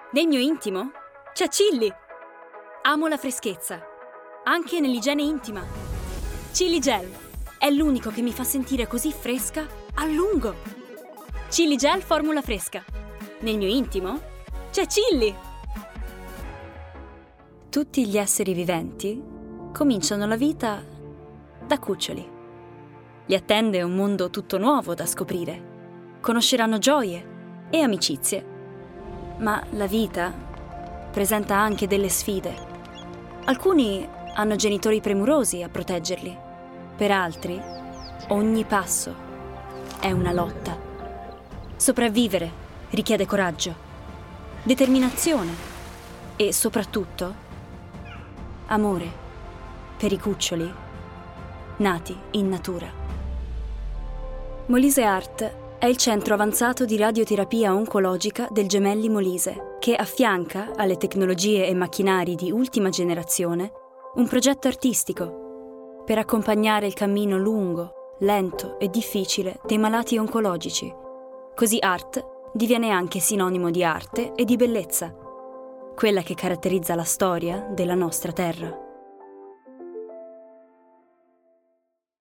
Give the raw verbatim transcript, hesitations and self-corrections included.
Nel mio intimo c'è Chilli. Amo la freschezza, anche nell'igiene intima. Chilli Gel è l'unico che mi fa sentire così fresca a lungo. Chilli Gel formula fresca. Nel mio intimo c'è Chilli. Tutti gli esseri viventi cominciano la vita da cuccioli. Li attende un mondo tutto nuovo da scoprire. Conosceranno gioie e amicizie. Ma la vita presenta anche delle sfide. Alcuni hanno genitori premurosi a proteggerli. Per altri, ogni passo è una lotta. Sopravvivere richiede coraggio, determinazione e soprattutto amore per i cuccioli nati in natura. Molise Art è il centro avanzato di radioterapia oncologica del Gemelli Molise, che affianca alle tecnologie e macchinari di ultima generazione un progetto artistico per accompagnare il cammino lungo, lento e difficile dei malati oncologici. Così Art diviene anche sinonimo di arte e di bellezza, quella che caratterizza la storia della nostra terra.